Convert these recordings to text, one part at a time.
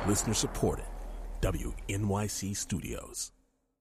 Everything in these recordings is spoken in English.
Listener supported. WNYC Studios.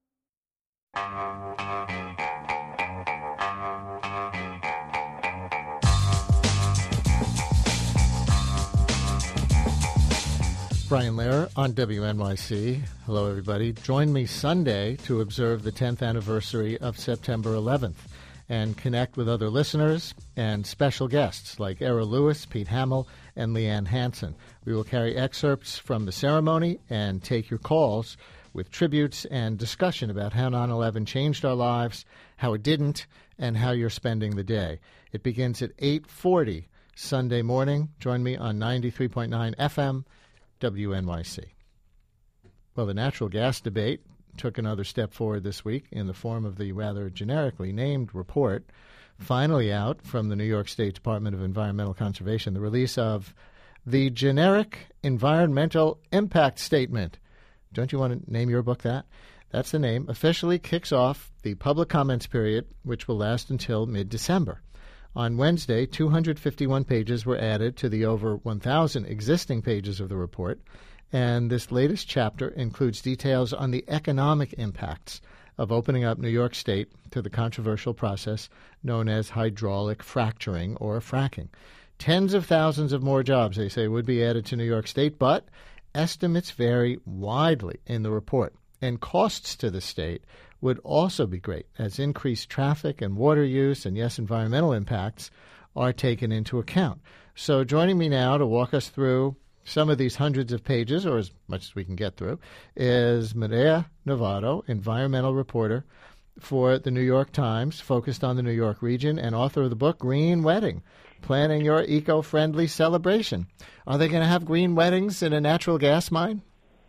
Brian Lehrer on WNYC. Hello, everybody. Join me Sunday to observe the 10th anniversary of September 11th and connect with other listeners and special guests like Era Lewis, Pete Hamill, and Leanne Hansen. We will carry excerpts from the ceremony and take your calls with tributes and discussion about how 9/11 changed our lives, how it didn't, and how you're spending the day. It begins at 8:40 Sunday morning. Join me on 93.9 FM, WNYC. Well, the natural gas debate took another step forward this week in the form of the rather generically named report, finally out from the New York State Department of Environmental Conservation, the release of the Generic Environmental Impact Statement. Don't you want to name your book that? That's the name. Officially kicks off the public comments period, which will last until mid-December. On Wednesday, 251 pages were added to the over 1,000 existing pages of the report, and this latest chapter includes details on the economic impacts of opening up New York State to the controversial process known as hydraulic fracturing or fracking. Tens of thousands of more jobs, they say, would be added to New York State, but estimates vary widely in the report, and costs to the state would also be great as increased traffic and water use and, yes, environmental impacts are taken into account. So joining me now to walk us through some of these hundreds of pages, or as much as we can get through, is Medea Novato, environmental reporter for the New York Times, focused on the New York region, and author of the book Green Wedding, Planning Your Eco-Friendly Celebration. Are they going to have green weddings in a natural gas mine?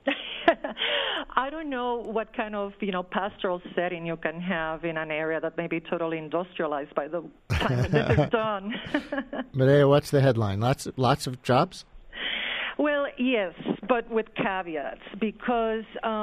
I don't know what kind of, pastoral setting you can have in an area that may be totally industrialized by the time that this is done. Medea, what's the headline? Lots of jobs? Well, yes, but with caveats, because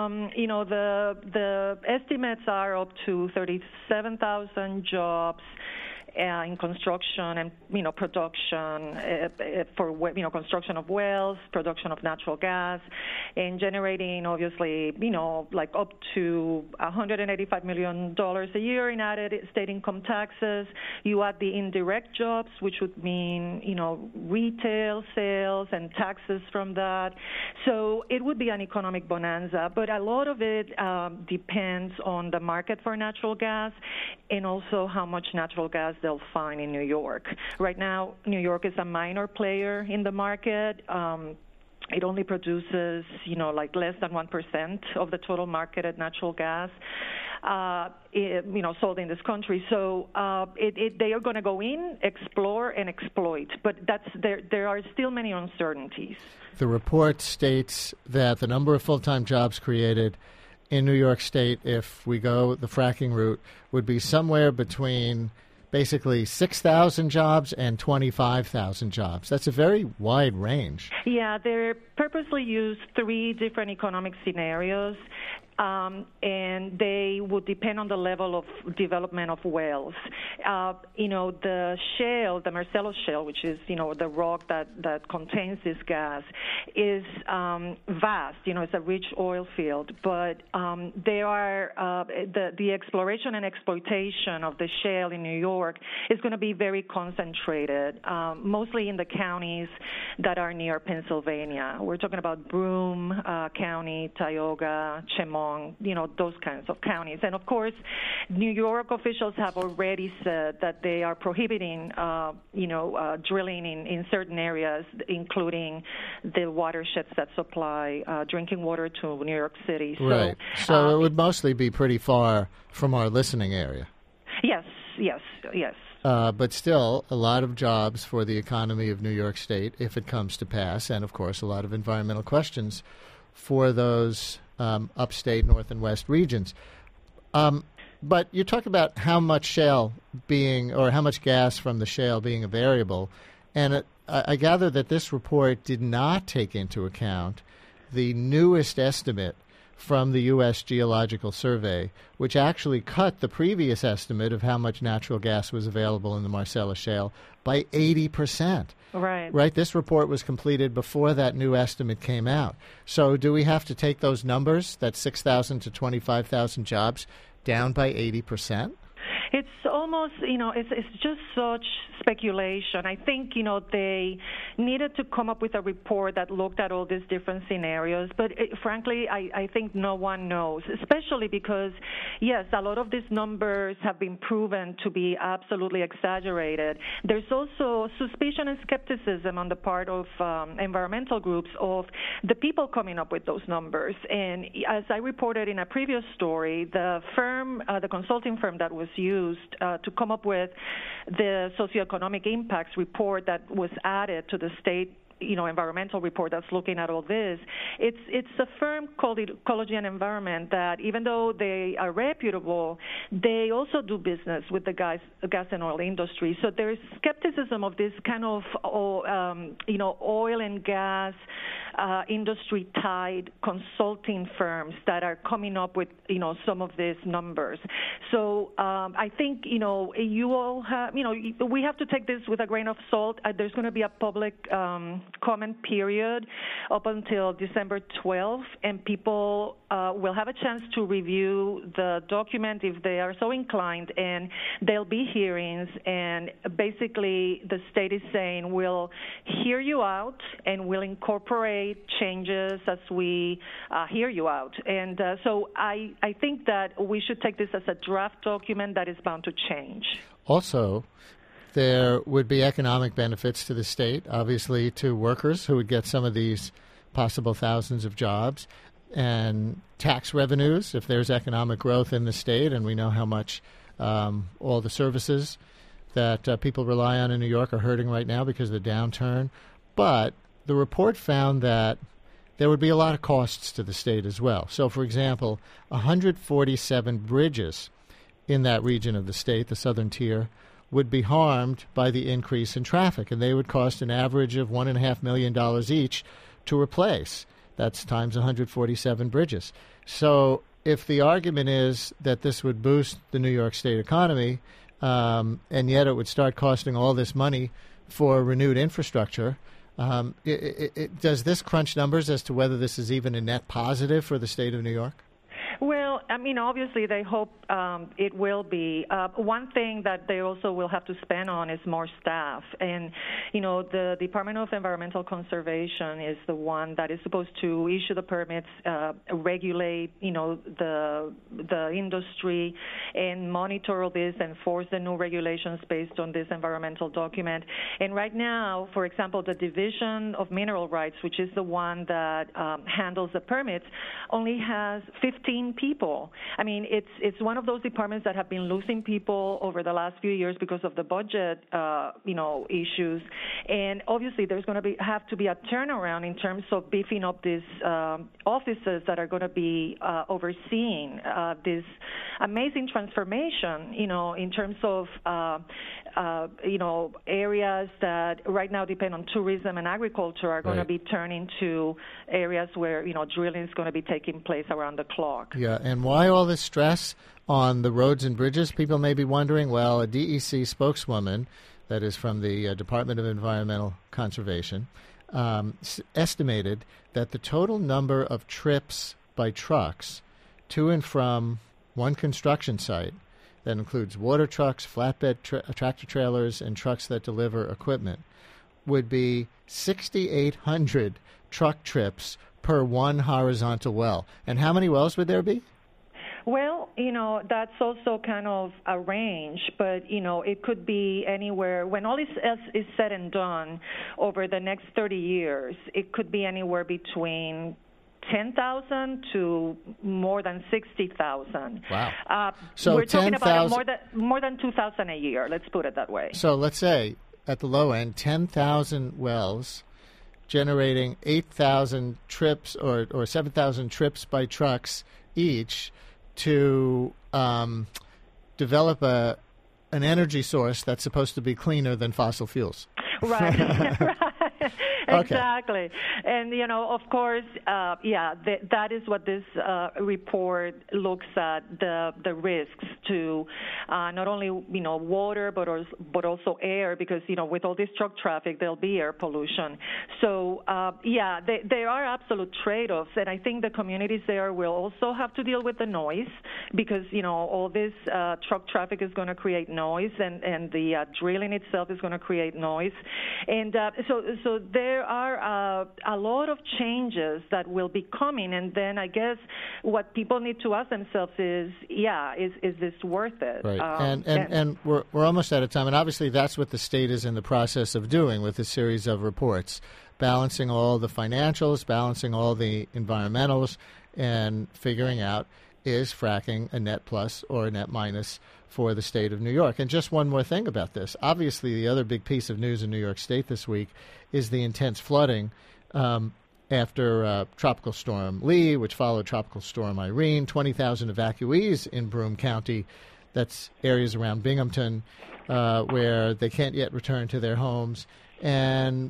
the estimates are up to 37,000 jobs in construction and production for construction of wells, production of natural gas, and generating obviously like up to $185 million a year in added state income taxes. You add the indirect jobs, which would mean retail sales and taxes from that. So it would be an economic bonanza, but a lot of it depends on the market for natural gas and also how much natural gas they'll find in New York. Right now, New York is a minor player in the market. It only produces, less than 1% of the total marketed natural gas, sold in this country. So they are going to go in, explore, and exploit. But there are still many uncertainties. The report states that the number of full-time jobs created in New York State, if we go the fracking route, would be somewhere between basically 6,000 jobs and 25,000 jobs. That's a very wide range. Yeah, they purposely used three different economic scenarios, and they would depend on the level of development of wells. The shale, the Marcellus Shale, which is, the rock that contains this gas, is vast. It's a rich oil field, but there are the exploration and exploitation of the shale in New York is going to be very concentrated, mostly in the counties that are near Pennsylvania. We're talking about Broome County, Tioga, Chemung, those kinds of counties. And, of course, New York officials have already said that they are prohibiting, drilling in certain areas, including the watersheds that supply drinking water to New York City. Right. So it would mostly be pretty far from our listening area. Yes. But still, a lot of jobs for the economy of New York State, if it comes to pass, and, of course, a lot of environmental questions for those upstate North and West regions. But you talk about how much shale being, or how much gas from the shale being a variable, and I gather that this report did not take into account the newest estimate from the U.S. Geological Survey, which actually cut the previous estimate of how much natural gas was available in the Marcellus Shale by 80%. Right. This report was completed before that new estimate came out. So do we have to take those numbers, that 6,000 to 25,000 jobs, down by 80%? It's almost, it's just such speculation. I think, they needed to come up with a report that looked at all these different scenarios. But frankly, I think no one knows, especially because, yes, a lot of these numbers have been proven to be absolutely exaggerated. There's also suspicion and skepticism on the part of environmental groups of the people coming up with those numbers. And as I reported in a previous story, the consulting firm that was used to come up with the socioeconomic impacts report that was added to the state environmental report that's looking at all this. It's a firm called Ecology and Environment that, even though they are reputable, they also do business with the gas and oil industry. So there's skepticism of this kind of oil and gas industry-tied consulting firms that are coming up with some of these numbers. So I think you all have we have to take this with a grain of salt. There's going to be a public comment period up until December 12th, and people will have a chance to review the document if they are so inclined, and there'll be hearings, and basically the state is saying we'll hear you out and we'll incorporate changes as we hear you out. And so I think that we should take this as a draft document that is bound to change. Also, there would be economic benefits to the state, obviously to workers who would get some of these possible thousands of jobs, and tax revenues if there's economic growth in the state, and we know how much all the services that people rely on in New York are hurting right now because of the downturn. But the report found that there would be a lot of costs to the state as well. So, for example, 147 bridges in that region of the state, the southern tier, would be harmed by the increase in traffic, and they would cost an average of $1.5 million each to replace. That's times 147 bridges. So if the argument is that this would boost the New York State economy, and yet it would start costing all this money for renewed infrastructure, does this crunch numbers as to whether this is even a net positive for the state of New York? Well, obviously they hope it will be. One thing that they also will have to spend on is more staff. And, the Department of Environmental Conservation is the one that is supposed to issue the permits, regulate, the industry, and monitor all this, enforce the new regulations based on this environmental document. And right now, for example, the Division of Mineral Rights, which is the one that handles the permits, only has 15 people. It's one of those departments that have been losing people over the last few years because of the budget, issues. And obviously, there's going to have to be a turnaround in terms of beefing up these offices that are going to be overseeing this amazing transformation. In terms of areas that right now depend on tourism and agriculture are going to be turning to areas where drilling is going to be taking place around the clock. Yeah, and why all this stress on the roads and bridges? People may be wondering, well, a DEC spokeswoman, that is from the Department of Environmental Conservation, estimated that the total number of trips by trucks to and from one construction site, that includes water trucks, flatbed tractor trailers, and trucks that deliver equipment, would be 6,800 truck trips per one horizontal well. And how many wells would there be? Well, that's also kind of a range, but, it could be anywhere. When all is said and done over the next 30 years, it could be anywhere between 10,000 to more than 60,000. Wow. So we're talking about more than 2,000 a year, let's put it that way. So let's say, at the low end, 10,000 wells generating 8,000 trips or 7,000 trips by trucks each to develop an energy source that's supposed to be cleaner than fossil fuels. Right. Exactly. And, of course, that is what this report looks at, the risks to not only, water, but also air, because, with all this truck traffic, there'll be air pollution. So, there are absolute trade-offs, and I think the communities there will also have to deal with the noise because, all this truck traffic is going to create noise, and the drilling itself is going to create noise. And so there are a lot of changes that will be coming, and then I guess what people need to ask themselves is this worth it? Right. And we're almost out of time, and obviously that's what the state is in the process of doing with a series of reports, balancing all the financials, balancing all the environmentals, and figuring out, is fracking a net plus or a net minus for the state of New York? And just one more thing about this. Obviously, the other big piece of news in New York State this week is the intense flooding after Tropical Storm Lee, which followed Tropical Storm Irene. 20,000 evacuees in Broome County. That's areas around Binghamton where they can't yet return to their homes. And,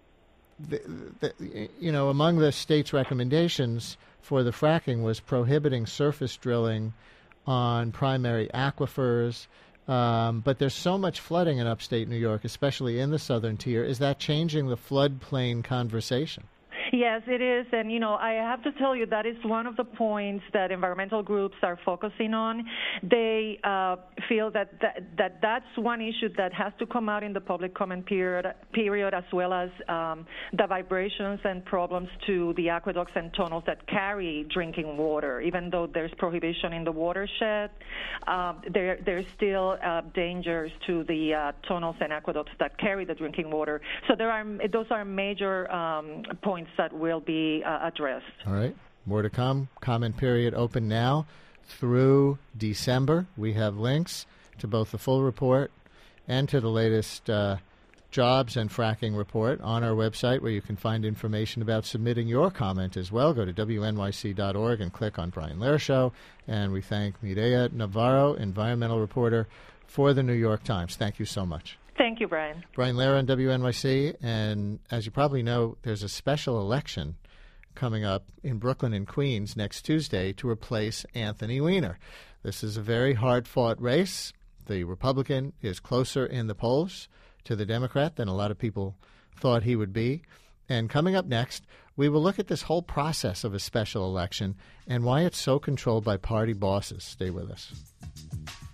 among the state's recommendations for the fracking was prohibiting surface drilling on primary aquifers. But there's so much flooding in upstate New York, especially in the southern tier. Is that changing the floodplain conversation? Yes, it is. And, I have to tell you that is one of the points that environmental groups are focusing on. They feel that's one issue that has to come out in the public comment period, as well as the vibrations and problems to the aqueducts and tunnels that carry drinking water. Even though there's prohibition in the watershed, there's still dangers to the tunnels and aqueducts that carry the drinking water. So those are major points that will be addressed. All right. More to come. Comment period open now through December. We have links to both the full report and to the latest jobs and fracking report on our website, where you can find information about submitting your comment as well. Go to WNYC.org and click on Brian Lehrer Show. And we thank Mireya Navarro, environmental reporter for the New York Times. Thank you so much. Thank you, Brian. Brian Lehrer on WNYC. And as you probably know, there's a special election coming up in Brooklyn and Queens next Tuesday to replace Anthony Weiner. This is a very hard-fought race. The Republican is closer in the polls to the Democrat than a lot of people thought he would be. And coming up next, we will look at this whole process of a special election and why it's so controlled by party bosses. Stay with us.